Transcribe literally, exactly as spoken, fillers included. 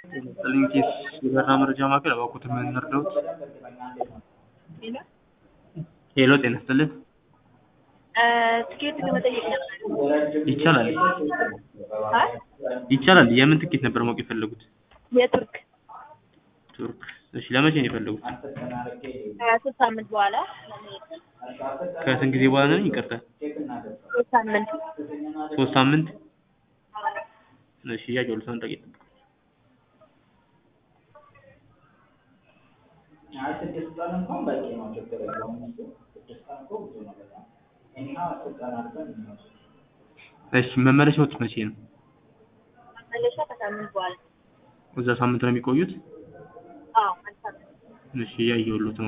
ጥልንቂስ የበረራ መረጃ ማዕከል እባክዎትን ምን እንርዳዎት? ሄሎ ጤና ይስጥልን። ትኬት ለመጠየቅ ነበር። ይቻላል አይ ይቻላል። የምን ትኬት ነበር ማወቅ የፈለጉት? የቱርክ ቱርክ። እሺ ለመቼ ነው የፈለጉት? ከሶስት ሳምንት በኋላ ከስንት ጊዜ በኋላ ነው? ይቅርታ ሶስት ሳምንት ሶስት ሳምንት። እሺ እያየሁልዎት ነው። አንድ ደቂቃ ይጠብቁኝ። አይ ስድስት ቀን እንኳን በቂ ነው፣ ችግር የለውም። እሱ ስድስት ቀን እኮ ብዙ ነው በጣም። እኛ አስር ቀን አድርገን እንወስድ። እሺ መመለሻዎት መቼ ነው? መመለሻ ከሳምንት በኋላ። እዛ ሳምንት ነው የሚቆዩት? አዎ አንድ ሳምንት። እሺ እያየሁልዎት ነው።